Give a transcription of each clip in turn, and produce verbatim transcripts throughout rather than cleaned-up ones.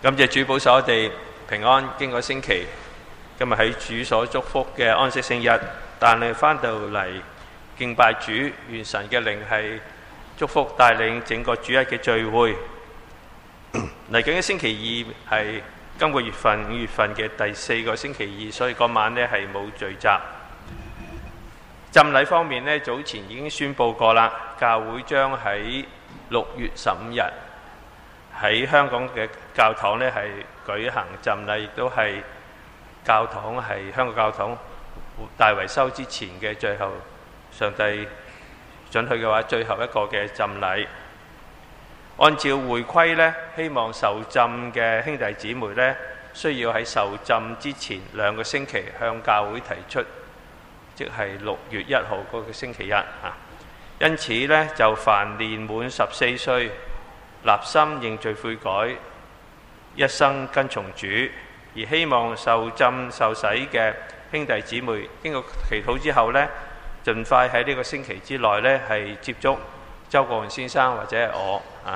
感謝主保守我哋平安經過星期，今日喺主所祝福嘅安息聖日，但係翻到嚟敬拜主，願神嘅靈係祝福帶領整個主日嘅聚會。嚟緊嘅星期二係今個月份五月份嘅第四個星期二，所以嗰晚呢係冇聚集。浸禮方面呢，早前已經宣佈過啦，教會將喺六月十五日喺香港嘅教堂呢係舉行浸禮，亦都係教堂係香港教堂大維修之前嘅最後，上帝准許嘅話，最後一個嘅浸禮。按照會規呢，希望受浸嘅兄弟姊妹呢，需要喺受浸之前兩個星期向教會提出，即係六月一號嗰個星期一啊。因此呢，就凡年滿十四歲，立心認罪悔改，一生跟從主，而希望受浸受洗嘅兄弟姊妹，經過祈禱之後呢，盡快喺呢個星期之內呢係接觸周國榮先生或者係我啊。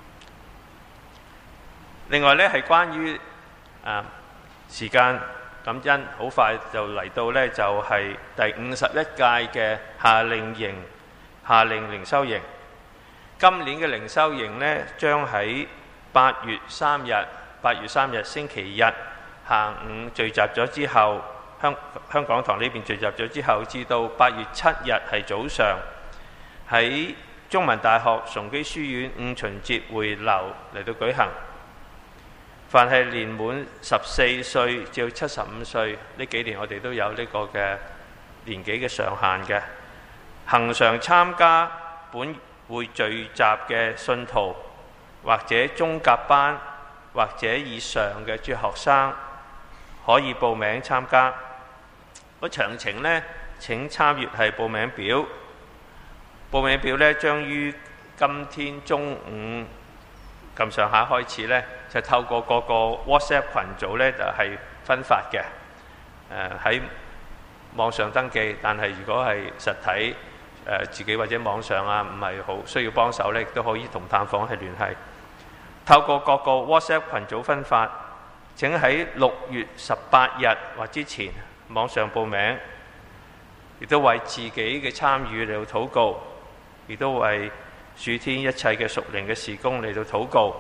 另外呢係關於啊時間感恩，好快就嚟到呢，就係、是、第五十一屆嘅夏令營夏令靈修營。今年嘅靈修營呢，將喺八月三日，八月三日星期日下午聚集咗之後，香香港堂呢邊聚集咗之後，至到八月七日係早上喺中文大學崇基書院五旬節會樓嚟到舉行。凡係年滿十四歲至到七十五歲，呢幾年我哋都有呢個嘅年紀嘅上限嘅，恆常參加本會聚集嘅信徒，或者中甲班或者以上嘅主學生，可以報名參加。個詳情呢，請參閱係報名表。報名表呢，將於今天中午咁上下開始呢，就透過各個 WhatsApp 群組呢，就係、是、分發嘅。喺、呃、網上登記，但係如果係實體，誒自己或者網上啊，唔係好需要幫手呢，都可以同探訪係聯繫。透過各個 WhatsApp 群組分發。請喺六月十八日或之前網上報名，亦都為自己嘅參與嚟到禱告，亦都為主天一切嘅屬靈嘅事工嚟到禱告。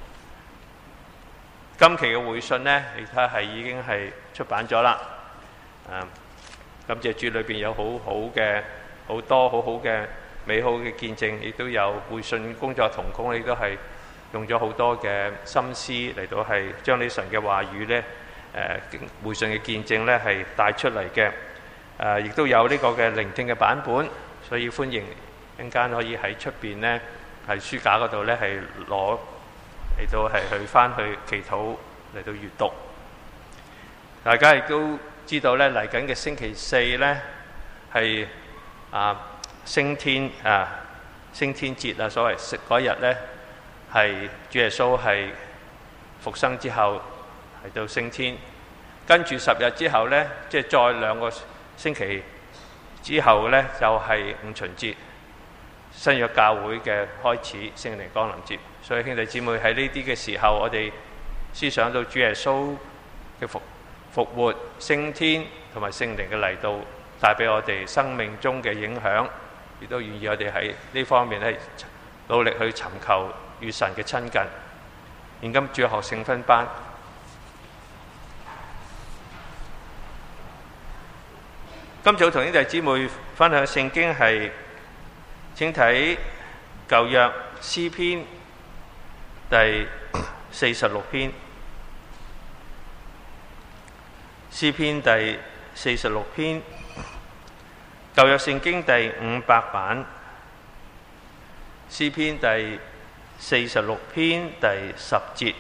今期嘅會信呢，你睇下係已經係出版咗啦。啊，感謝主，裏邊有好好嘅好多好好嘅美好嘅見證，亦都有會信工作同工，亦都係用咗好多嘅心思嚟到係將呢神嘅話語呢，誒會信嘅見證呢係帶出嚟嘅。誒亦都有呢個嘅聆聽嘅版本，所以歡迎一陣間可以喺出邊呢，係書架嗰度呢係攞嚟到係去翻去祈禱嚟到閱讀。大家亦都知道呢，嚟緊嘅星期四呢係啊升天啊升天節啊，所謂食嗰日呢，係主耶穌係復生之後係到升天，跟住十日之後呢，即係再兩個星期之後呢，就係五旬節，新約教會嘅開始，聖靈降臨節。所以兄弟姊妹喺呢啲嘅時候，我哋思想到主耶穌嘅復復活、升天同埋聖靈嘅嚟到，帶俾我哋生命中嘅影響，亦都願意我哋喺呢方面咧努力去尋求與神嘅親近。現今主學聖分班，今早同兄弟姊妹分享聖經係，請睇舊約詩篇第四十六篇，詩篇第四十六篇，舊約聖經第五百版，詩篇第四十六篇第十節。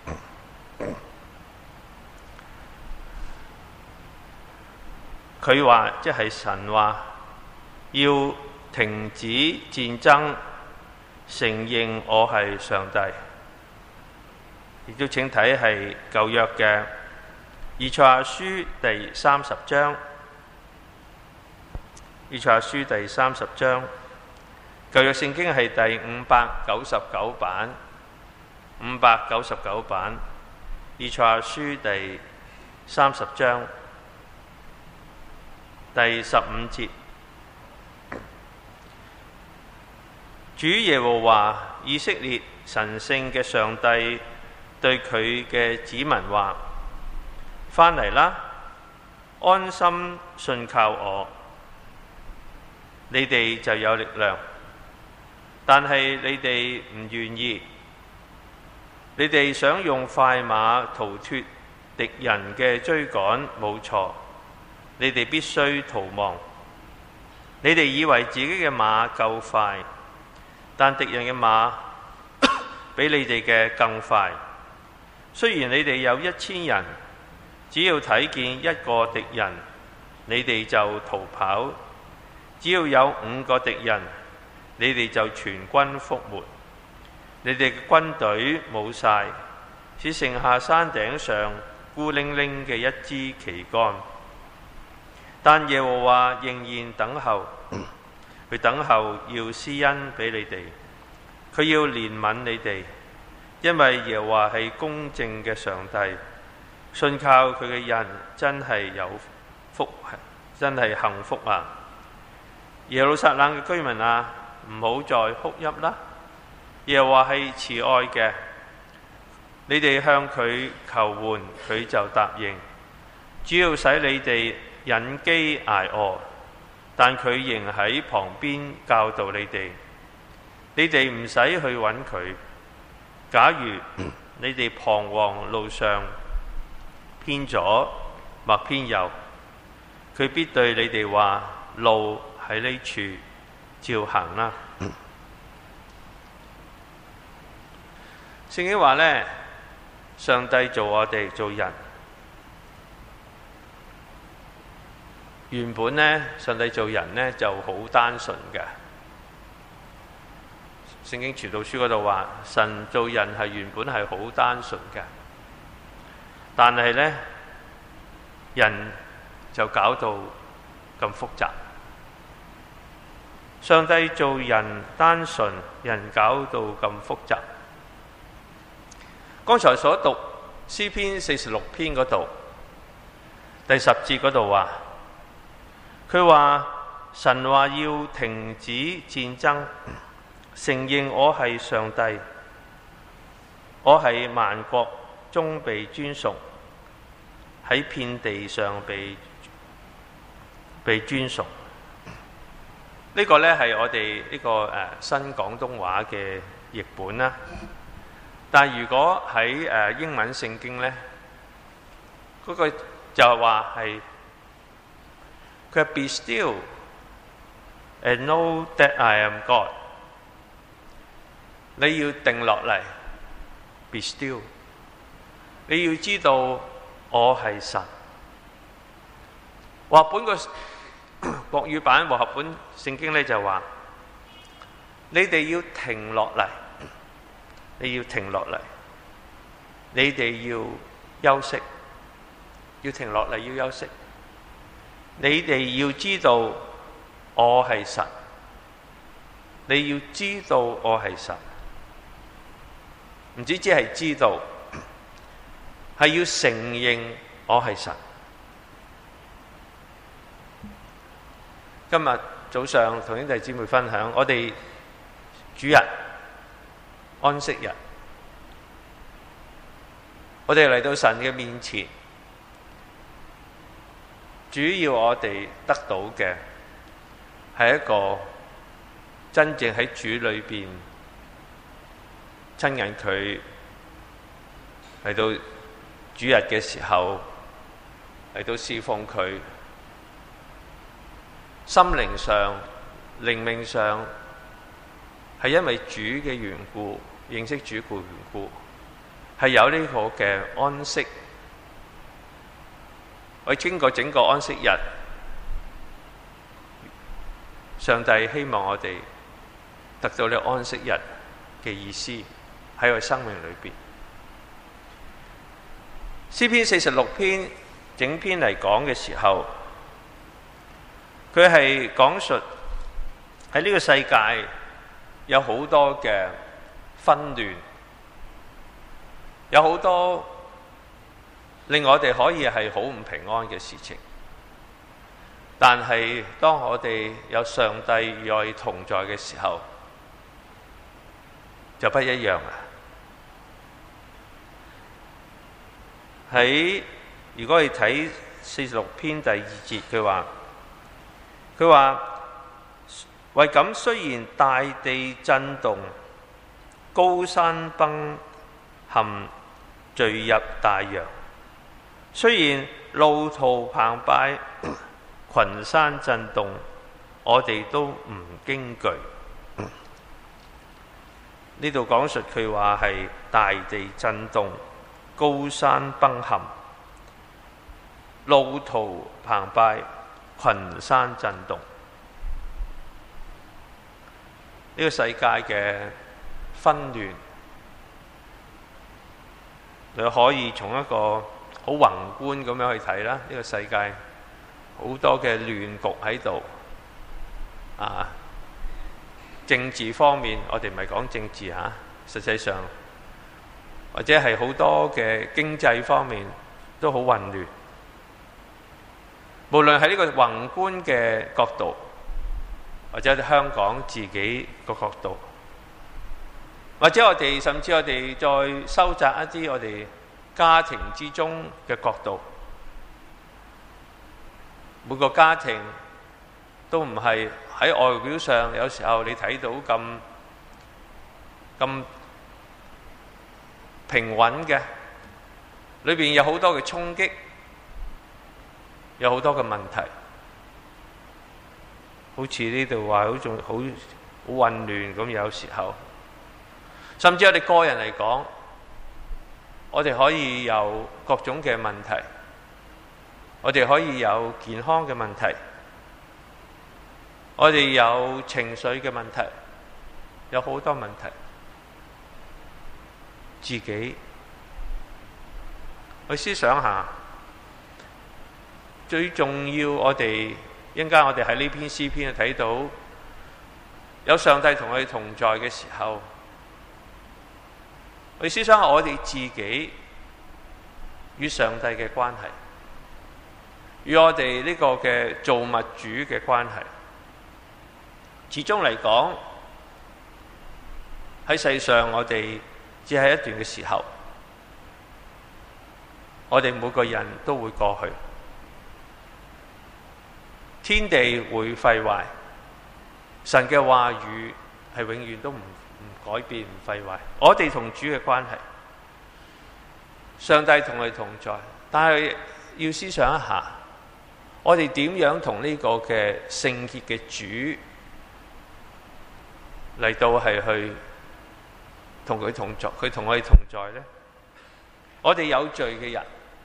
佢話，即係神話，要停止戰爭，承認我係上帝。亦都請睇係舊約嘅以賽亞書第三十章，以賽亞書第三十章，舊約聖經係第五百九十九版，五百九十九版， 以賽亞書第三十章第十五節，主耶和華以色列神聖嘅上帝對佢嘅子民話：返嚟啦，安心信靠我，你哋就有力量。但係你哋唔願意，你哋想用快馬逃脫敵人嘅追趕，冇錯，你哋必須逃亡。你哋以為自己嘅馬夠快，但敵人嘅馬比你哋嘅更快。雖然你哋有一千人，只要睇見一個敵人，你哋就逃跑；只要有五個敵人，你哋就全軍覆沒。你哋嘅軍隊冇晒，只剩下山頂上孤零零嘅一支旗杆。但耶和華仍然等候，佢等候要施恩俾你哋，佢要憐憫你哋，因為耶和華係公正嘅上帝，信靠佢嘅人真係有福，真係幸福啊！耶路撒冷嘅居民啊，唔好再哭泣啦！耶和華係慈愛嘅，你哋向佢求援，佢就答應。主要使你哋忍飢挨餓，但佢仍喺旁邊教導你哋。你哋唔使去揾佢。假如你哋彷徨路上偏左或偏右，佢必對你哋話：路喺呢處，照行啦。聖經話呢，上帝做我哋做人，原本呢，上帝做人呢就好單純嘅。聖經傳道書嗰度話，神做人係原本係好單純嘅，但係呢，人就搞到咁複雜。上帝做人單純，人搞到咁複雜。剛才所讀詩篇四十六篇嗰度第十節嗰度話，佢話神話要停止戰爭，承認我係上帝，我係萬國中被尊崇，喺遍地上被被尊崇。呢、這個呢係我哋呢、這個誒、呃、新廣東話嘅譯本啦。但係如果喺誒、呃、英文聖經呢，嗰、那個就係話係佢係 Be still and know that I am God。你要定落嚟 ，Be still。你要知道我係神。和本個國語版和合本聖經呢就話：你哋要停落嚟。你要停落嚟，你哋要休息，要停落嚟要休息。你哋要知道我係神，你要知道我係神，唔止只係知道，係要承認我係神。今日早上同兄弟姊妹分享，我哋主日安息日，我哋嚟到神嘅面前，主要我哋得到嘅係一個真正喺主裏邊親近佢，嚟到主日嘅時候嚟到侍奉佢，心靈上、靈命上係因為主嘅緣故，認識主嘅緣故，係有呢個嘅安息。我經過整個安息日，上帝希望我哋得到呢個安息日嘅意思喺我生命裏邊。詩篇四十六篇整篇嚟講嘅時候，佢係講述喺呢個世界有好多嘅紛亂，有好多令我哋可以係好唔平安嘅事情。但係當我哋有上帝與我哋同在嘅時候，就不一樣啦。喺如果你睇四十六篇第二節，佢話佢話為咁，雖然大地震動，高山崩陷，墜入大洋，雖然路途澎湃，群山震動，我哋都唔驚懼。呢度講述佢話係大地震動，高山崩陷，路途澎湃，群山震動。呢個世界嘅紛亂，你可以從一個好宏觀咁樣去睇啦。呢個世界好多嘅亂局喺度啊！政治方面，我哋唔係講政治嚇，實際上或者係好多嘅經濟方面都好混亂。無論喺呢個宏觀嘅角度，或者香港自己個角度，或者我哋甚至我哋再收窄一啲我哋家庭之中嘅角度，每個家庭都唔係喺外表上，有時候你睇到咁咁平穩嘅，裏邊有好多嘅衝擊，有好多嘅問題，好似呢度話好仲好好混亂咁。有時候甚至我哋個人嚟講，我哋可以有各種嘅問題，我哋可以有健康嘅問題，我哋有情緒嘅問題，有好多問題。自己去思想下，最重要我哋一陣間我哋喺呢篇詩篇睇到有上帝同我哋同在嘅時候，去思想下我哋自己與上帝嘅關係，與我哋呢個嘅造物主嘅關係。始終嚟講，喺世上我哋只係一段嘅時候，我哋每個人都會過去，天地會廢壞，神嘅話語係永遠都唔唔改變、唔廢壞。我哋同主嘅關係，上帝同我哋同在，但係要思想一下，我哋點樣同呢個嘅聖潔嘅主嚟到係去同佢同在，佢同我哋同在呢？我哋有罪嘅人，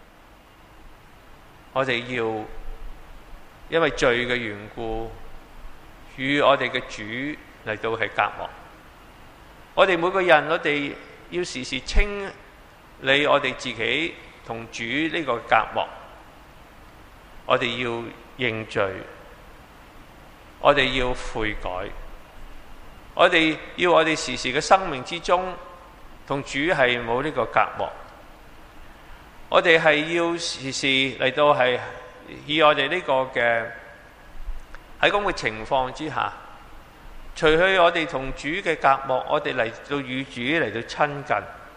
我哋要因為罪嘅緣故，與我哋嘅主嚟到係隔膜。我哋每個人，我哋要時時清理我哋自己同主呢個隔膜。我哋要認罪，我哋要悔改。我哋要我哋時時嘅生命之中同主係冇呢個隔膜。我哋係要時時嚟到係以我哋呢個嘅喺咁嘅情況之下，除去我哋同主嘅隔膜，我哋嚟到與主嚟到親近，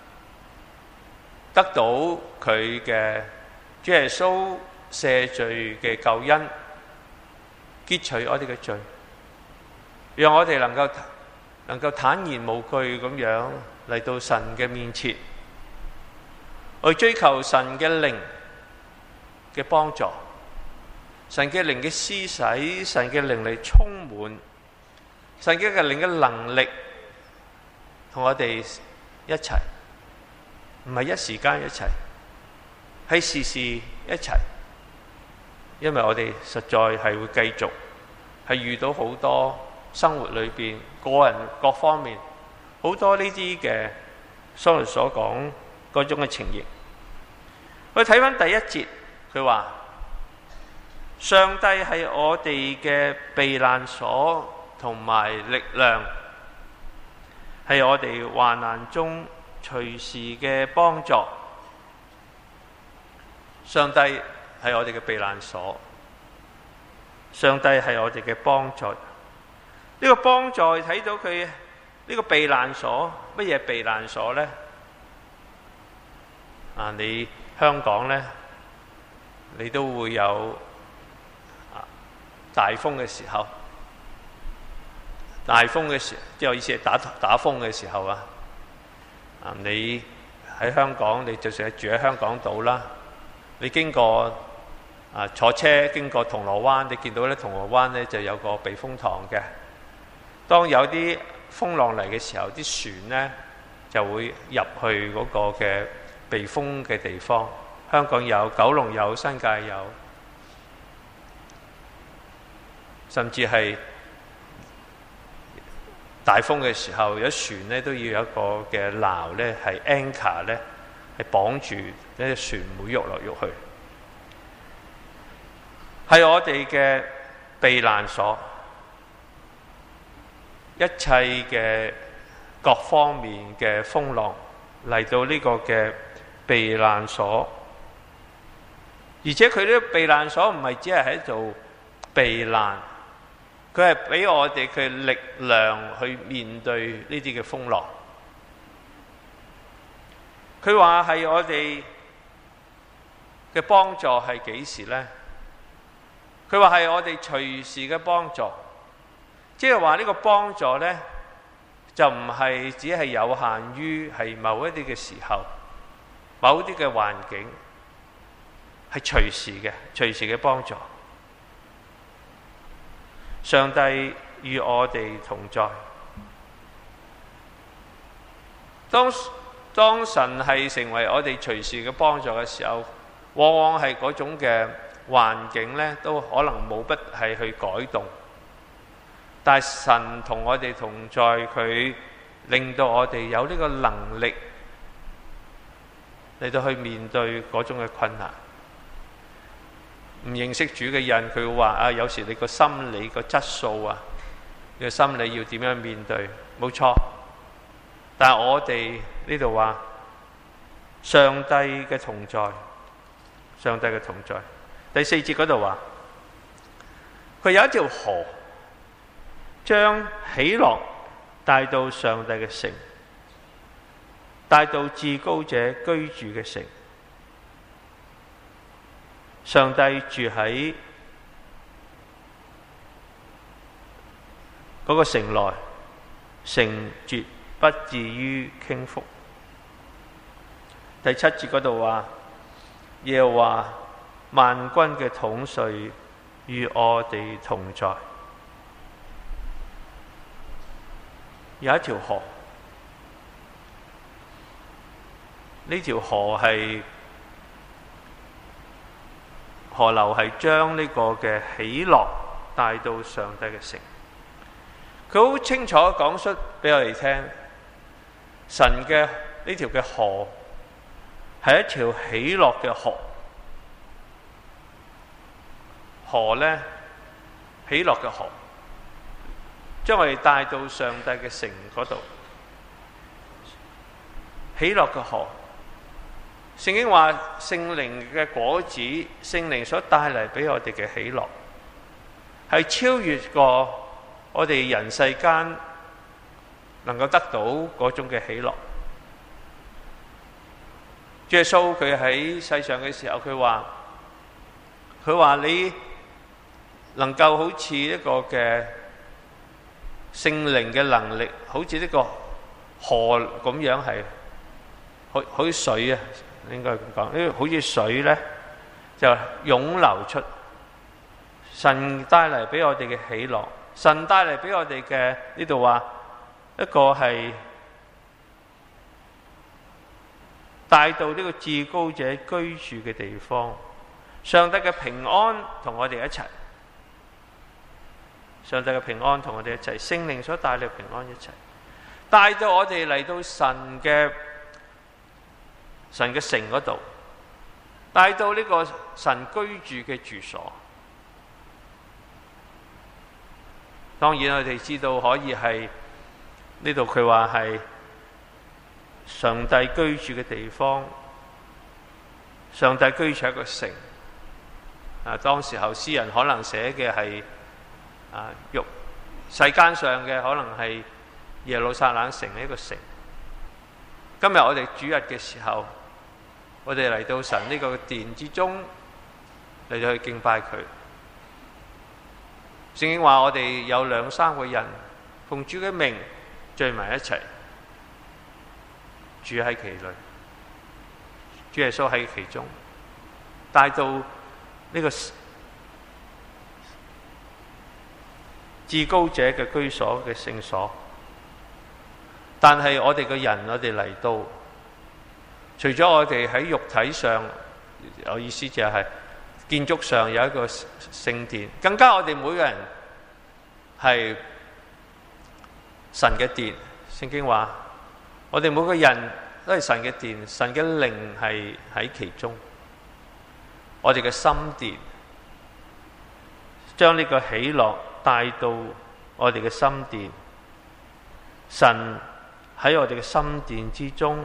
得到佢嘅主耶穌赦罪嘅救恩，潔除我哋嘅罪，讓我哋能夠能夠坦然無懼咁樣嚟到神嘅面前，去追求神嘅靈嘅幫助，神嘅靈嘅施洗，神嘅靈嚟充滿，神嘅靈嘅能力同我哋一齊，唔係一時間一齊，係時時一齊。因為我哋實在係會繼續係遇到好多生活裏邊個人各方面好多呢啲嘅所謂所講嗰種嘅情形。我哋睇翻第一節，佢話上帝係我哋嘅避難所同埋力量，係我哋患難中隨時嘅幫助。 上帝係我哋嘅避難所，上帝係我哋嘅幫助。呢、這個幫助睇到佢呢、這個避難所，乜嘢避難所呢？啊，你香港呢，你都會有大風嘅時候，大風嘅時，即係我意思係打打風嘅時候啊。啊，你喺香港，你就算係住喺香港島啦，你經過啊坐車經過銅鑼灣，你見到咧銅鑼灣呢就有個避風塘嘅。當有啲風浪嚟嘅時候，啲船呢就會入去嗰個嘅避風嘅地方。香港有，九龍有，新界有，甚至係大風嘅時候，有船呢都要有一個嘅錨呢係 anchor 呢係綁住呢隻船，唔會喐來喐去，係我哋嘅避難所。一切嘅各方面嘅風浪嚟到呢個嘅避難所，而且佢呢個避難所唔係只係喺度避難，佢係俾我哋嘅力量去面對呢啲嘅風浪。佢話係我哋嘅幫助係幾時呢？佢話係我哋隨時嘅幫助。即係話呢個幫助呢，就唔係只係有限於係某一啲嘅時候、某啲嘅環境，係隨時嘅、隨時嘅幫助。上帝與我哋同在。當當神係成為我哋隨時嘅幫助嘅時候，往往係嗰種嘅環境呢，都可能冇不係去改動。但係神同我哋同在，佢令到我哋有呢個能力嚟到去面對嗰種嘅困難。唔認識主嘅人，佢會話啊，有時你個心理個質素啊，你個心理要點樣面對？冇錯。但係我哋呢度話上帝嘅同在，上帝嘅同在。第四節嗰度話，佢有一條河，將喜樂帶到上帝嘅城，帶到至高者居住嘅城。上帝住喺嗰個城內，城絕不至於傾覆。第七節嗰度話，耶和華萬軍嘅統帥與我哋同在。有一條河，呢條河係河流，係將呢個嘅喜樂帶到上帝嘅城。佢好清楚講出俾我哋聽，神嘅呢條嘅河係一條喜樂嘅河。河呢，喜樂嘅河，將我哋帶到上帝嘅城嗰度。喜樂嘅河，聖經話聖靈嘅果子，聖靈所帶嚟俾我哋嘅喜樂，係超越過我哋人世間能夠得到嗰種嘅喜樂。耶穌佢喺世上嘅時候，佢話佢話你能夠好似一個嘅聖靈嘅能力，好似呢個河咁樣，係好好似水啊，應該咁講，呢個好似水呢，就湧流出。神帶嚟俾我哋嘅喜樂，神帶嚟俾我哋嘅呢度話一個係帶到呢個至高者居住嘅地方。上帝嘅平安同我哋一齊。上帝嘅平安同我哋一齊，聖靈所帶嚟嘅平安一齊，帶到我哋嚟到神嘅神嘅城嗰度，帶到呢個神居住嘅住所。當然我哋知道可以係呢度佢話係上帝居住嘅地方， 上帝居住喺個城。啊，當時候詩人可能寫嘅係啊，欲世間上嘅可能係耶路撒冷城呢個城。今日我哋主日嘅時候，我哋嚟到神呢個殿之中，嚟到去敬拜佢。聖經話我哋有兩三個人奉主嘅名聚埋一齊，住喺其裏，主耶穌喺其中，帶到呢個至高者嘅居所嘅聖所。但係我哋嘅人，我哋嚟到，除咗我哋喺肉體上，我意思就係建築上有一個聖殿，更加我哋每個人係神嘅殿。聖經話我哋每個人都係神嘅殿，神嘅靈係喺其中。我哋嘅心殿，將呢個喜樂帶到我哋嘅心殿。神喺我哋嘅心殿之中，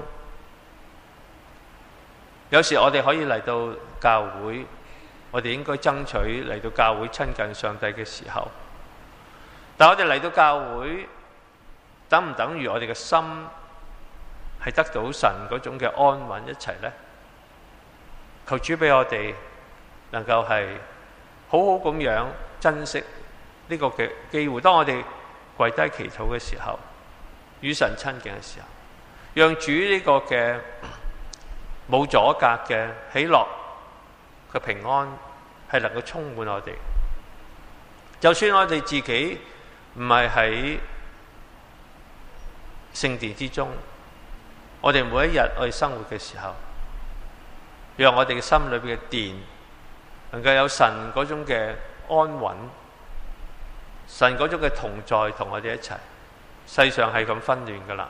有時我哋可以嚟到教會，我哋應該爭取嚟到教會親近上帝嘅時候。但我哋嚟到教會，等唔等於我哋嘅心係得到神嗰種嘅安穩一齊呢？求主俾我哋能夠係好好咁樣珍惜呢個嘅機會。當我哋跪低祈禱嘅時候，與神親近嘅時候，讓主呢個嘅冇阻隔嘅喜樂嘅平安係能夠充滿我哋。就算我哋自己唔係喺聖殿之中，我哋每一日我哋生活嘅時候，讓我哋嘅心裏邊嘅殿能夠有神嗰種嘅安穩，神嗰種嘅同在同我哋一齊。世上係咁紛亂噶啦，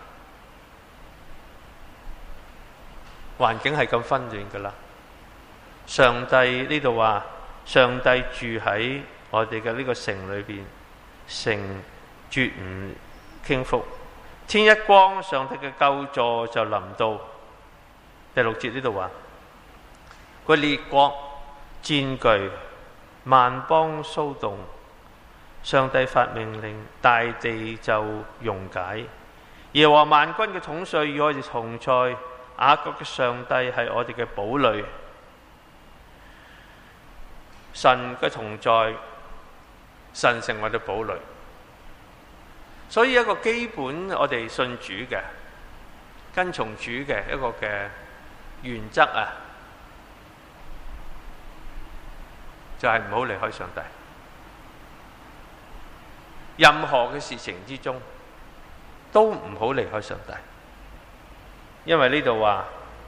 環境係咁紛亂噶啦。上帝呢度話，上帝住喺我哋嘅呢個城裏邊，城絕唔傾覆。天一光，上帝嘅救助就臨到。第六節呢度話，個列國戰懼，萬邦騷動。上帝發命令，大地就溶解。耶和華萬軍嘅統帥與我哋同在，雅各嘅上帝係我哋嘅堡壘。神嘅同在，神成為我哋堡壘。所以一個基本我哋信主嘅、跟從主嘅一個嘅原則啊，就係唔好離開上帝。任何嘅事情之中，都唔好離開上帝，因為呢度話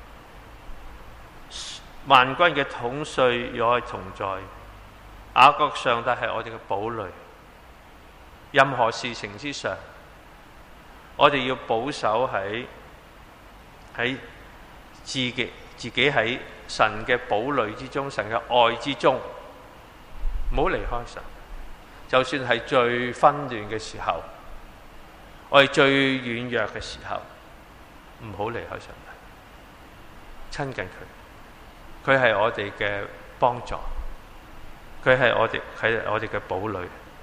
萬軍嘅統帥與我哋同在，雅各上帝係我哋嘅堡壘。任何事情之上，我哋要保守喺喺自己自己喺神嘅堡壘之中，神嘅愛之中，唔好離開神。就算係最紛亂嘅時候，我哋最軟弱嘅時候，唔好離開上帝，親近佢。佢係我哋嘅幫助，佢係我哋係我哋嘅堡壘。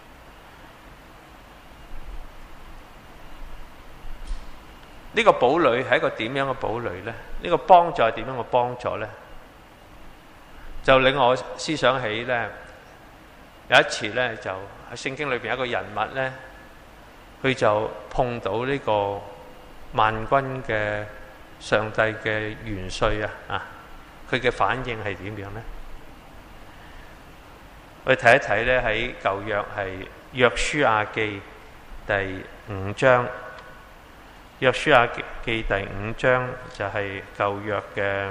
呢個堡壘係一個點樣嘅堡壘呢？呢個幫助係點樣嘅幫助呢？就令我思想起呢，有一次呢，就喺聖經裏邊有一個人物呢，佢就碰到呢個萬軍嘅上帝嘅元帥啊！啊，佢嘅反應係點樣呢？我哋睇一睇呢，喺舊約係約書亞記第五章。約書亞記第五章就係舊約嘅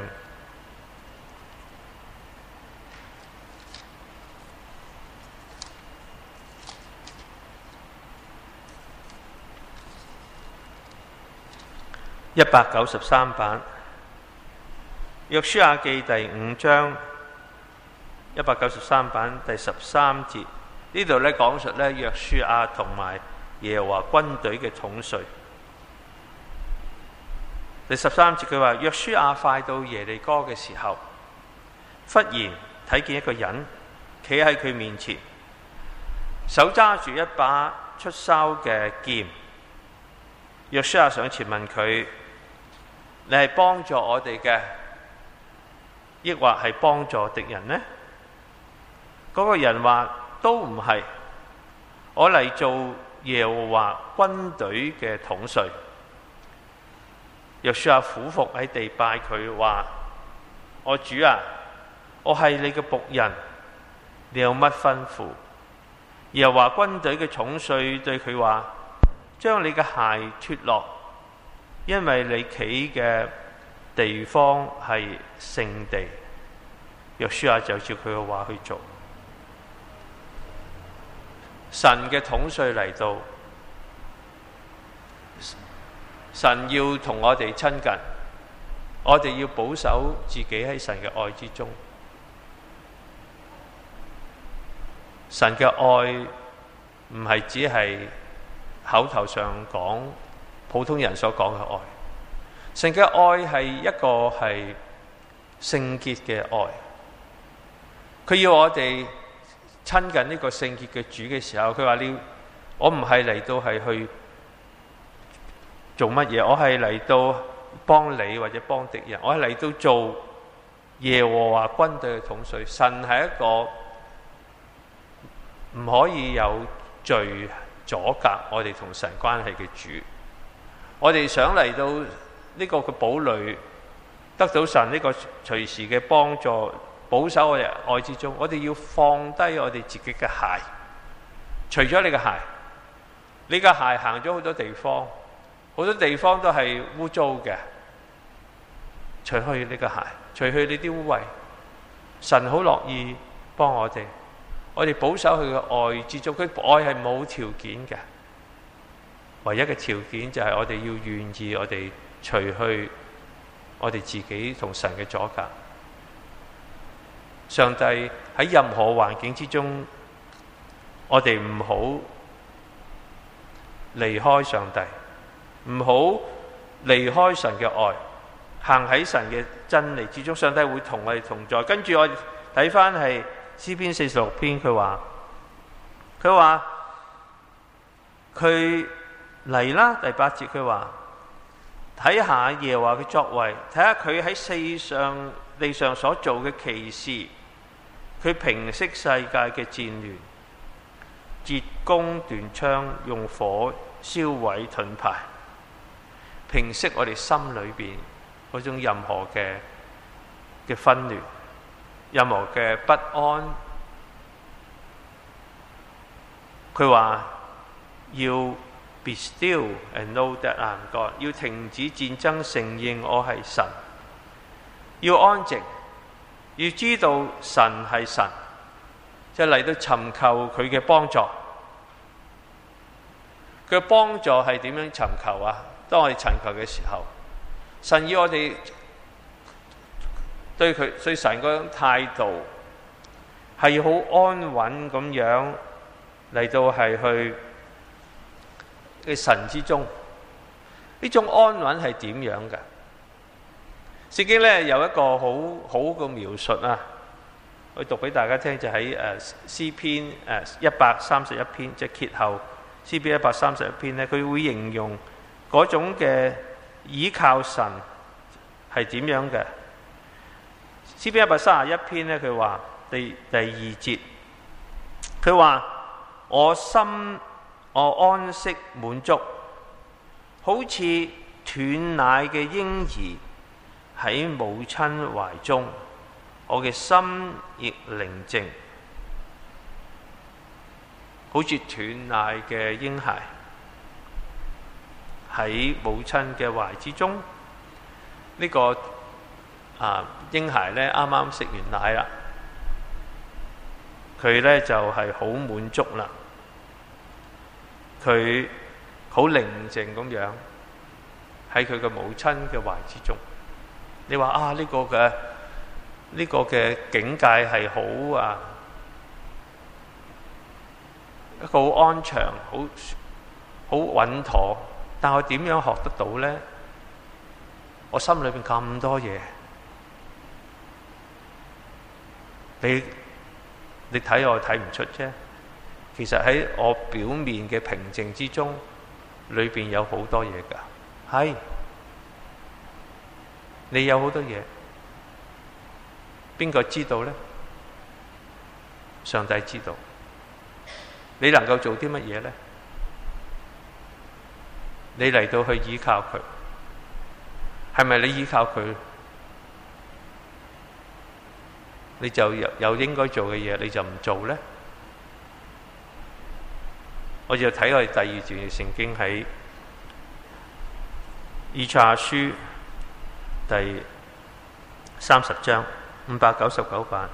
一百九十三版。約書亞記第五章一百九十三版第十三節，呢度咧講述咧約書亞同埋耶和華軍隊嘅統帥。第十三節佢話，約書亞快到耶利哥嘅時候， 忽然睇見一個人企喺佢面前，手揸住一把出鞘嘅劍。約書亞上前問佢：你係幫助我哋嘅，抑或係幫助敵人呢？嗰、那個人話：都唔係，我嚟做耶和華軍隊嘅統帥。約書亞俯伏喺地拜佢，話：我主啊，我係你嘅僕人，你有乜吩咐？耶和華軍隊嘅統帥對佢話：將你嘅鞋脫落，因為你企嘅地方係聖地。約書亞就照佢嘅話去做。神嘅統帥嚟到，神要同我哋親近，我哋要保守自己喺神嘅愛之中。神嘅愛唔係只係口頭上講，普通人所講嘅愛。神嘅愛係一個係聖潔嘅愛，佢要我哋親近呢個聖潔嘅主嘅時候，佢話：你我唔係嚟到係去做乜嘢，我係嚟到幫你或者幫敵人，我係嚟到做耶和華軍隊嘅統帥。神係一個唔可以有罪阻隔我哋同神關係嘅主。我哋想嚟到呢個嘅堡壘，得到神呢個隨時嘅幫助，保守我哋愛之中，我哋要放低我哋自己嘅鞋，除咗你嘅鞋，你嘅鞋行咗好多地方，好多地方都係污糟嘅，除去你嘅鞋，除去你啲污穢。神好樂意幫我哋，我哋保守佢嘅愛之中。佢愛係冇條件嘅，唯一嘅條件就係我哋要願意，我哋除去我哋自己同神嘅阻隔。上帝喺任何環境之中，我哋唔好離開上帝，唔好離開神嘅愛，行喺神嘅真理之中。上帝會同我哋同在。跟住我睇翻係詩篇四十六篇，佢話佢話佢嚟啦，第八節佢話：睇下耶和華嘅作為，睇下佢喺世上地上所做嘅奇事，佢平息世界嘅戰亂，折弓斷槍，用火燒毀盾牌，平息我哋心裏邊嗰種任何嘅嘅紛亂，任何嘅不安。佢話要 be still and know that I am God， 要停止戰爭，承認我係神，要安靜，要知道神係神，就嚟到尋求佢嘅幫助。佢嘅幫助係點樣尋求啊？當我哋尋求嘅時候，神要我哋對佢對神嗰種態度係要好安穩咁樣嚟到係去嘅神之中。呢種安穩係點樣嘅？聖經咧有一個好好嘅描述啊，我讀俾大家聽，就喺誒詩篇誒一百三十一篇，即係揭後詩篇一百三十一篇咧，佢會形容嗰種嘅倚靠神係點樣嘅。詩篇一百三十一篇咧，佢話第第二節，佢話我心我安息滿足，好似斷奶嘅嬰兒喺母親懷中，我嘅心亦寧靜，好似斷奶嘅嬰孩喺母親嘅懷之中。呢、這個啊嬰孩咧啱啱食完奶啦，佢咧就係好滿足啦，佢好寧靜咁樣喺佢嘅母親嘅懷之中。你話啊，呢、這個嘅呢、這個嘅境界係好啊，一個好安詳、好好穩妥，但我點樣學得到呢？我心裏邊咁多嘢， 你你睇我睇唔出啫。其實喺我表面嘅平靜之中，裏邊有好多嘢㗎。係，你有好多嘢，邊個知道呢？上帝知道。你能夠做啲乜嘢呢？你嚟到去依靠佢，係咪你依靠佢，你就有有應該做嘅嘢，你就唔做呢？我就睇我哋第二段聖經喺以賽亞書第三十章五百九十九版。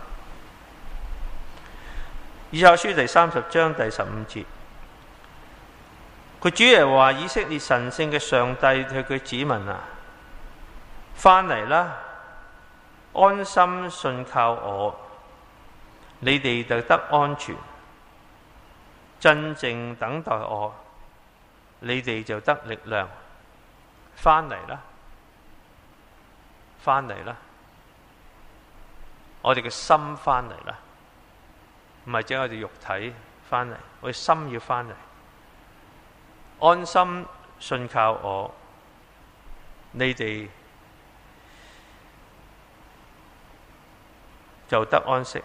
以賽亞書第三十章第十五節，佢主耶和華以色列神聖嘅上帝對佢子民啊，翻嚟啦，安心信靠我，你哋就得安全。真正等待我，你哋就得力量。翻嚟啦，翻嚟啦，我哋嘅心翻嚟啦，唔係淨係我哋肉體翻嚟，我哋心要翻嚟。安心信靠我，你哋就得安息。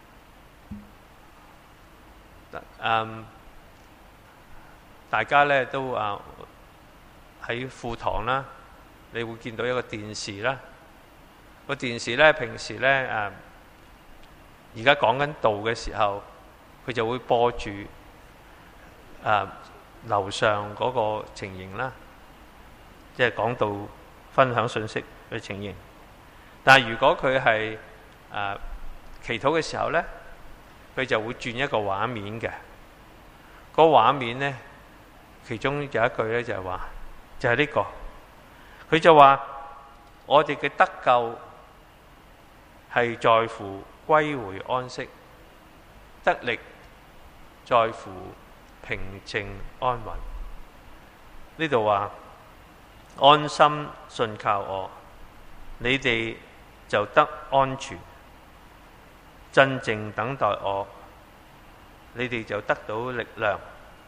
嗯，大家咧都啊喺課堂啦，你會見到一個電視啦。個電視咧平時咧誒，而家講緊道嘅時候，佢就會播住誒樓上嗰個情形啦，即係講道分享信息嘅情形。但係如果佢係誒祈禱嘅時候咧，佢就會轉一個畫面嘅。嗰個畫面呢，其中有一句呢，就係話，就係呢個，佢就話我哋嘅得救係在乎歸回安息，得力在乎平靜安穩。呢度話安心信靠我，你哋就得安全。真正等待我，你哋就得到力量。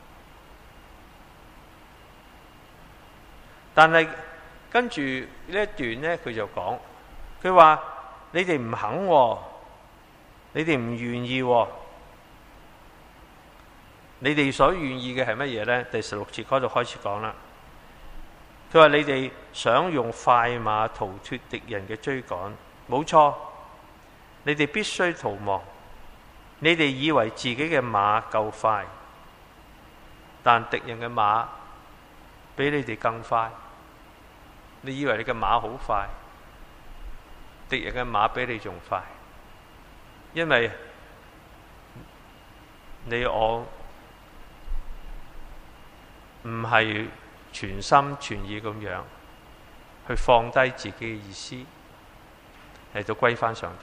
但係跟住呢一段呢，佢就講，佢話你哋唔肯喎，你哋唔願意喎，你哋所願意嘅係乜嘢呢？第十六節嗰度開始講啦。佢話你哋想用快馬逃脫敵人嘅追趕，冇錯。你哋必須逃亡。你哋以為自己嘅馬夠快，但敵人嘅馬比你哋更快。你以為你嘅馬好快，敵人嘅馬比你仲快，因為你我唔係全心全意咁樣去放低自己嘅意思，嚟到歸返上帝。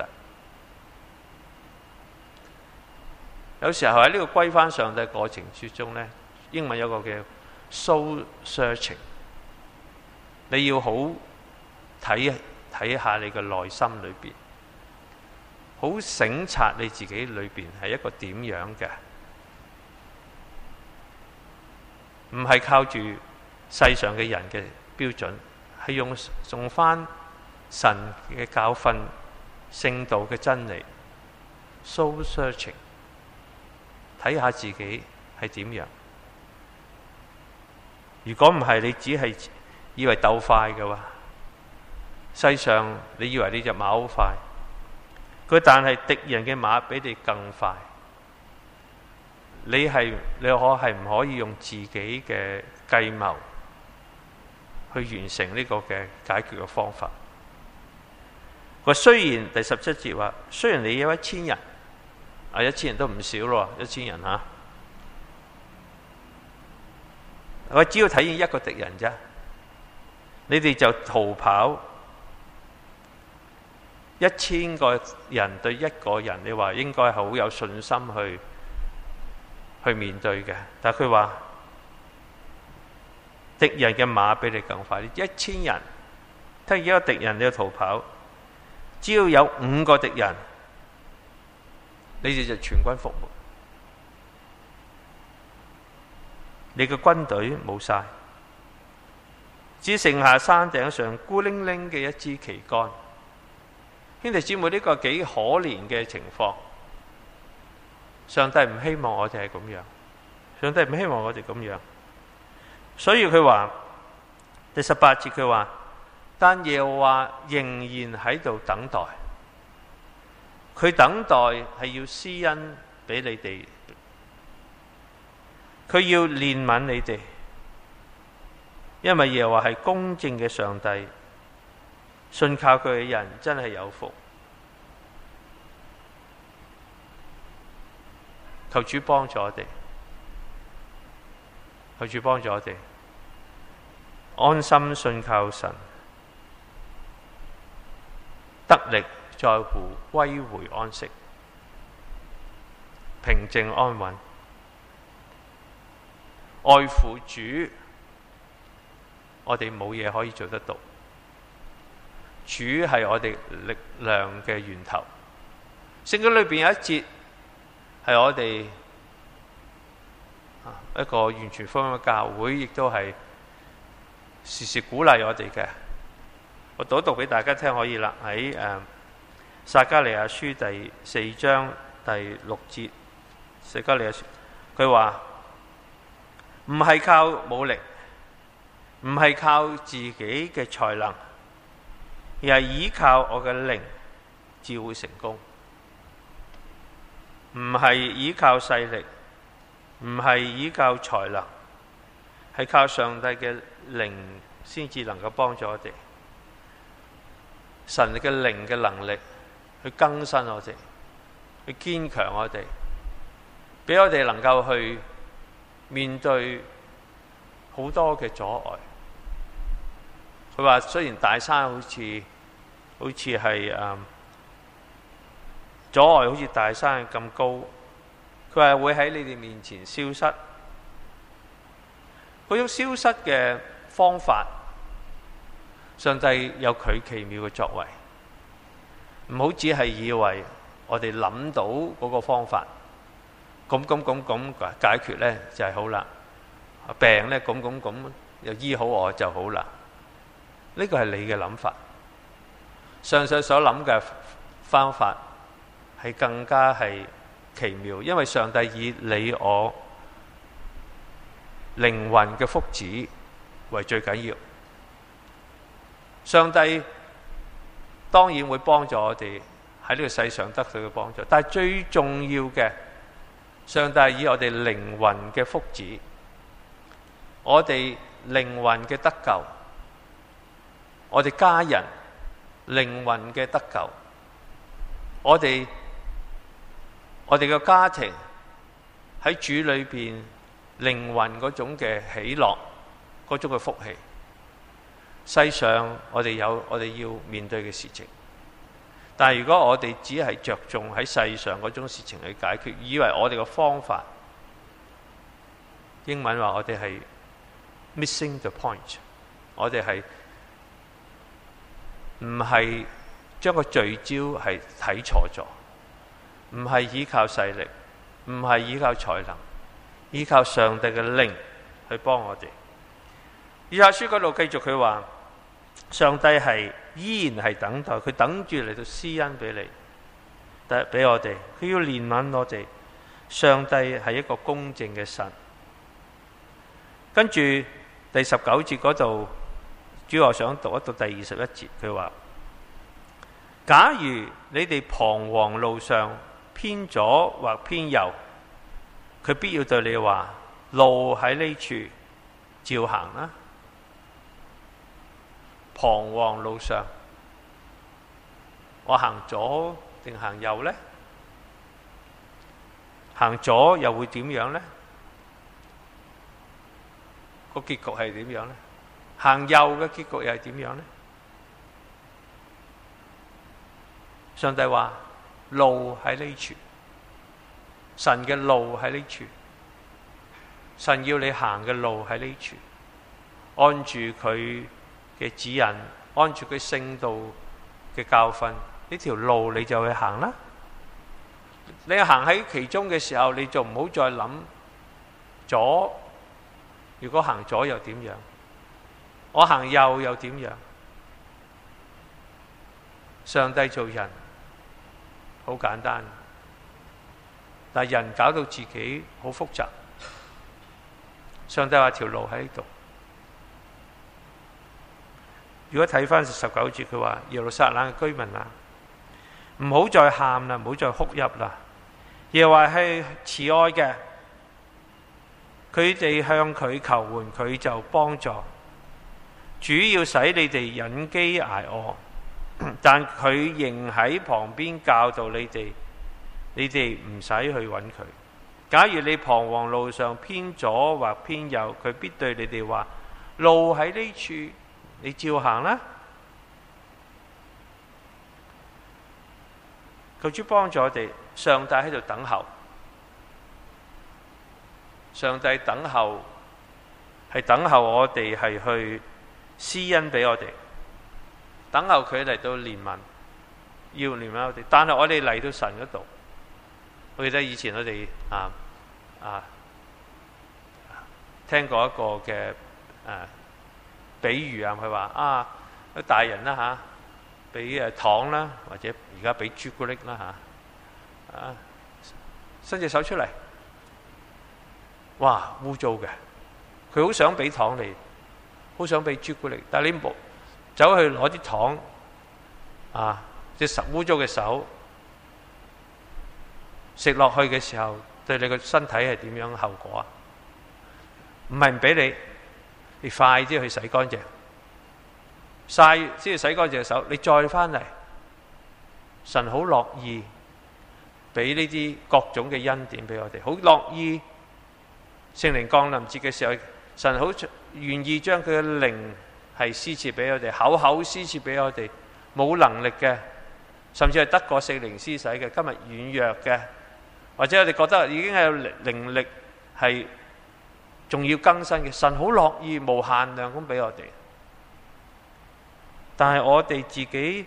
有時候喺呢個歸返上帝過程之中呢，英文有個叫 soul searching， 你要好睇睇下你嘅內心裏邊，好省察你自己裏邊係一個點樣嘅，唔係靠住世上嘅人嘅標準，係用用返神嘅教訓、聖道嘅真理 soul searching。睇下自己係點樣。如果唔係，你只係以為鬥快嘅話，世上你以為你隻馬好快，佢但係敵人嘅馬比你更快。你係你可係唔可以用自己嘅計謀去完成呢個嘅解決嘅方法？佢雖然第十七節話，雖然你有一千人。啊！一千人都唔少咯，一千人嚇。我只要睇見一個敵人啫，你哋就逃跑。一千個人對一個人，你話應該係好有信心去去面對嘅。但係佢話敵人嘅馬比你更快。一千人睇見一個敵人，你要逃跑，只要有五個敵人。 你哋就全軍覆沒，你嘅軍隊冇晒，只剩下山頂上孤零零嘅一支旗杆。兄弟姊妹，呢個幾可憐嘅情況。上帝唔希望我哋係咁樣，上帝唔希望我哋咁樣，所以佢話第十八節佢話，但耶和華仍然喺度等待，佢等待係要施恩俾你哋，佢要憐憫你哋，因為耶和華係公正嘅上帝，信靠佢嘅人真係有福。求主幫助我哋，求主幫助我哋，安心信靠神，得力在乎歸回安息，平靜安穩，愛父主，我哋冇嘢可以做得到。主係我哋力量嘅源頭。聖經裏面有一節係我哋一個完全福音嘅教會，亦都係時時鼓勵我哋嘅。我讀一讀俾大家聽可以啦。喺誒撒迦利亞書第四章第六節，撒迦利亞書佢話唔係靠武力，唔係靠自己嘅才能，而係依靠我嘅靈，至會成功。唔係依靠勢力，唔係依靠才能，係靠上帝嘅靈先至能夠幫助我哋。神嘅靈嘅能力去更新我哋，去堅強我哋，俾我哋能夠去面對好多嘅阻礙。佢話雖然大山好似好似係誒阻礙好似大山咁高，佢話會喺你哋面前消失。嗰種消失嘅方法，上帝有佢奇妙嘅作為。唔好只係以為我哋諗到嗰個方法，咁咁咁咁解決呢就係好啦。病呢咁咁咁又醫好我就好啦。呢個係你嘅諗法。上帝所諗嘅方法係更加係奇妙，因為上帝以你我靈魂嘅福祉為最緊要。上帝當然會幫助我哋喺呢個世上得到嘅幫助，但係最重要嘅，上帝以我哋靈魂嘅福祉，我哋靈魂嘅得救，我哋家人靈魂嘅得救，我哋我哋嘅家庭喺主裏邊靈魂嗰種嘅喜樂，嗰種嘅福氣。世上我哋有我哋要面對嘅事情，但係如果我哋只係着重喺世上嗰種事情去解決，以為我哋嘅方法，英文話我哋係 missing the point， 我哋係唔係將個聚焦係睇錯咗，唔係依靠勢力，唔係依靠才能，依靠上帝嘅靈去幫我哋。以下書嗰度繼續佢話，上帝係依然係等待，佢等住嚟到施恩俾你，但俾我哋，佢要憐憫我哋。上帝係一個公正嘅神。跟住第十九節嗰度，主要我想讀一讀第二十一節，佢話：假如你哋彷徨路上偏左或偏右，佢必要對你話：路喺呢處，照行啦。彷徨路上，我行左定行右呢？行左又會點樣呢？個結局係點樣呢？行右嘅結局又係點樣呢？上帝話：路喺呢處，神嘅路喺呢處，神要你行嘅路喺呢處，按住佢嘅指引，按住佢聖道嘅教訓，呢條路你就去行啦。 你行喺其中嘅時候，你就唔好再諗左，如果行左又點樣？我行右又點樣？上帝做人好簡單，但係人搞到自己好複雜。上帝話條路喺呢度。如果睇翻十九節，佢話耶路撒冷嘅居民啊，唔好再喊啦，唔好再哭泣啦。耶和華係慈愛嘅，佢哋向佢求援，佢就幫助。主要使你哋忍飢挨餓，但佢仍喺旁邊教導你哋，你哋唔使去揾佢。假如你彷徨路上偏左或偏右，佢必對你哋話：路喺呢處，你照行啦。求主幫助我哋，上帝喺度等候，上帝等候係等候我哋係去施恩俾我哋，等候佢嚟到憐憫，要憐憫我哋。但係我哋嚟到神嗰度，我記得以前我哋啊啊聽過一個嘅誒、啊、比喻啊，佢話啊啲大人啦嚇，俾、啊、誒糖啦，或者而家俾朱古力啦嚇，啊伸隻手出嚟，哇污糟嘅，佢好想俾糖你，好想俾朱古力，但係你冇走去攞啲糖啊，隻手污糟嘅手食落去嘅時候，對你個身體係點樣嘅後果啊？唔係唔俾你，你快啲去洗乾淨，晒先要洗乾淨嘅手，你再翻嚟，神好樂意俾呢啲各種嘅恩典俾我哋，好樂意聖靈降臨節嘅時候，神好願意將佢嘅靈係施賜俾我哋，口口施賜俾我哋，冇能力嘅，甚至係得過聖靈施洗嘅，今日軟弱嘅，或者我哋覺得已經係有靈力係仲要更新嘅，神好樂意無限量咁俾我哋。但係我哋自己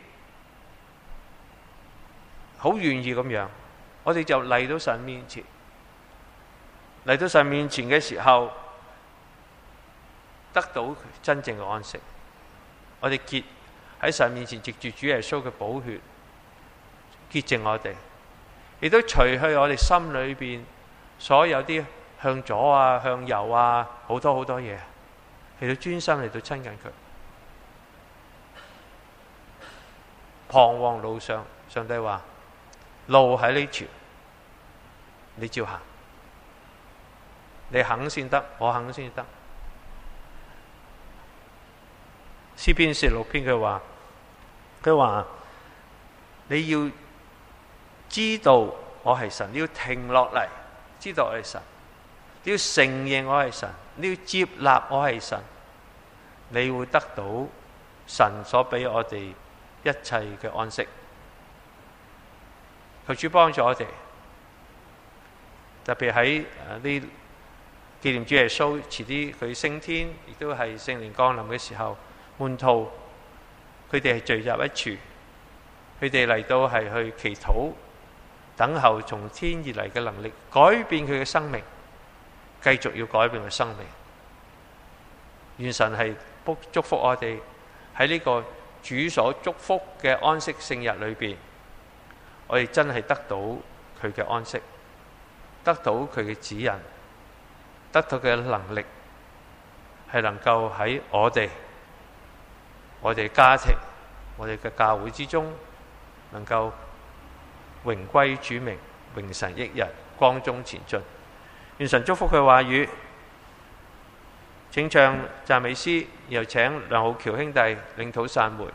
好願意咁樣，我哋就嚟到神面前，嚟到神面前嘅時候，得到真正嘅安息。我哋結喺神面前，藉住主耶穌嘅寶血潔淨我哋，亦都除去我哋心裏邊所有啲向左啊、向右啊好多好多嘢，嚟到專心嚟到親近佢。彷徨路上，上帝話：路喺呢條，你照行，你肯先得，我肯先得。詩篇四十六篇佢話：佢話你要知道我係神，你要停落嚟，知道我係神，你要承認我係神，你要接納我係神，你會得到神所俾我哋一切嘅安息。求主幫助我哋，特別喺呢紀念主耶穌，遲啲佢升天，亦都係聖靈降臨嘅時候，門徒佢哋係聚集一處，佢哋嚟到係去祈禱，等候從天而嚟嘅能力，改變佢嘅生命，繼續要改變佢生命。願神係祝福我哋喺呢個主所祝福嘅安息聖日裏邊，我哋真係得到佢嘅安息，得到佢嘅指引，得到佢嘅能力，係能夠喺我哋、我哋家庭、我哋嘅教會之中，能夠榮歸主名，榮神益人，光中前進。願神祝福佢話語。請唱讚美詩，又請梁浩橋兄弟領禱散會。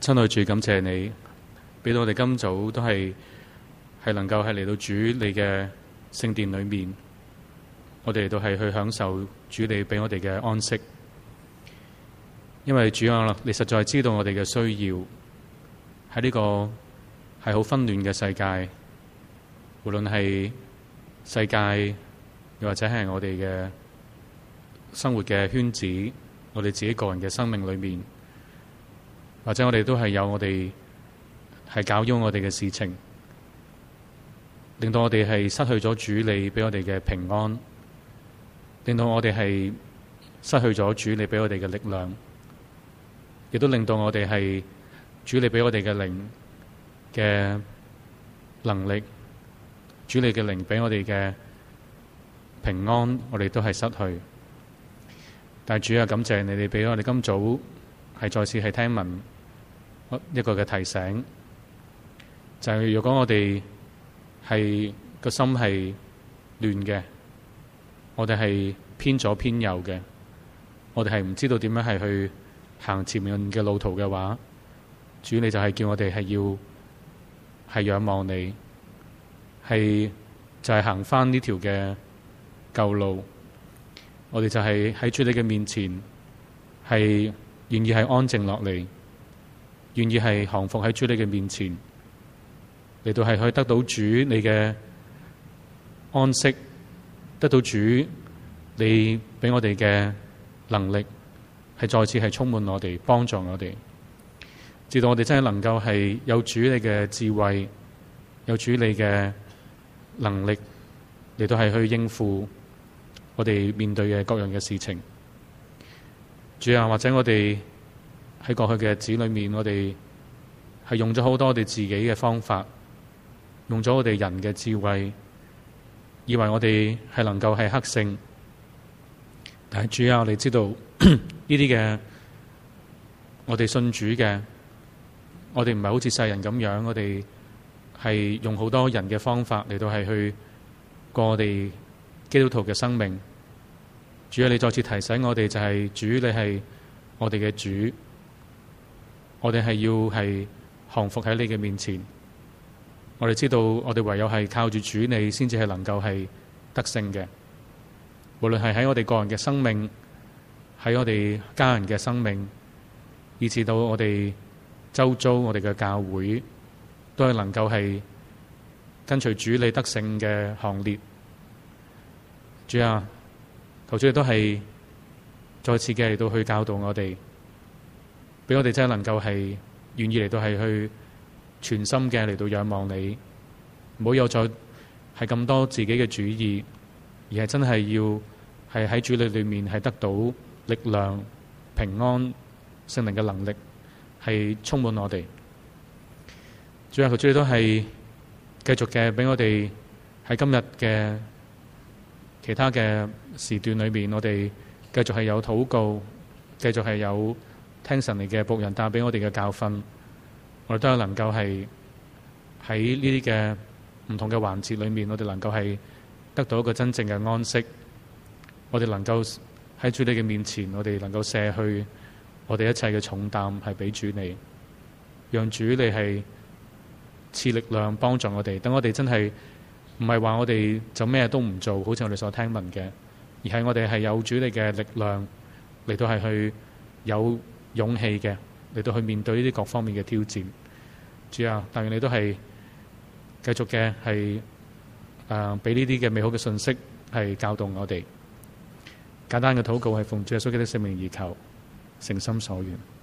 親愛主，感謝你俾到我哋今早都係係能夠係嚟到主你嘅聖殿裏面，我哋都係去享受主你俾我哋嘅安息。因為主啊，你實在知道我哋嘅需要，喺呢個係好紛亂嘅世界，無論係世界又或者係我哋嘅生活嘅圈子，我哋自己個人嘅生命裏面，或者我哋都係有我哋係攪擾我哋嘅事情，令到我哋係失去咗主你俾我哋嘅平安，令到我哋係失去咗主你俾我哋嘅力量，亦都令到我哋係主你俾我哋嘅靈嘅能力，主你嘅靈俾我哋嘅平安，我哋都係失去。但係主啊，感謝你哋俾我哋今早係再次係聽聞一個嘅提醒，就係、是、如果我哋係個心係亂嘅，我哋係偏左偏右嘅，我哋係唔知道點樣係去行前面嘅路途嘅話，主你就係叫我哋係要係仰望你，係就係行翻呢條嘅舊路。我哋就係喺主你嘅面前，係願意係安靜落嚟，願意係降服喺主你嘅面前，嚟到係去得到主你嘅安息，得到主你俾我哋嘅能力，係再次係充滿我哋，幫助我哋，直到我哋真係能夠係有主你嘅智慧，有主你嘅能力，嚟到係去應付我哋面對嘅各樣嘅事情。主啊，或者我哋喺過去嘅日子裏面，我哋係用咗好多我哋自己嘅方法，用咗我哋人嘅智慧，以為我哋係能夠係克勝。但係主啊，我哋知道呢啲嘅，我哋信主嘅，我哋唔係好似世人咁樣，我哋係用好多人嘅方法嚟到係去過我哋基督徒嘅生命。主啊，你再次提醒我哋，就係主你係我哋嘅主，我哋係要係降服喺你嘅面前。我哋知道我哋唯有係靠住主你先至係能夠係得勝嘅。無論係喺我哋個人嘅生命，喺我哋家人嘅生命，以至到我哋周遭我哋嘅教會，都係能夠係跟隨主你得勝嘅行列。主啊，求主亦都係再次嘅嚟到去教導我哋，俾我哋真係能夠係願意嚟到係去全心嘅嚟到仰望你，唔好有再係咁多自己嘅主意，而係真係要係喺主你裏面係得到力量、平安、聖靈嘅能力，係充滿我哋。主啊，求主亦都係繼續嘅俾我哋喺今日嘅其他嘅時段裏面，我哋繼續係有禱告，繼續係有聽神嚟嘅僕人帶俾我哋嘅教訓，我哋都係能夠係喺呢啲嘅唔同嘅環節裏面，我哋能夠係得到一個真正嘅安息。我哋能夠喺主你嘅面前，我哋能夠卸去我哋一切嘅重擔，係俾主你，讓主你係賜力量幫助我哋。等我哋真係唔係話我哋就咩都唔做，好似我哋所聽聞嘅，而係我哋係有主你嘅力量嚟到係去有勇氣嘅嚟到去面對呢啲各方面嘅挑戰。主啊，但願你都係繼續嘅係誒俾呢啲嘅美好嘅信息係教導我哋。簡單嘅禱告係奉主耶穌基督聖名而求，誠心所願。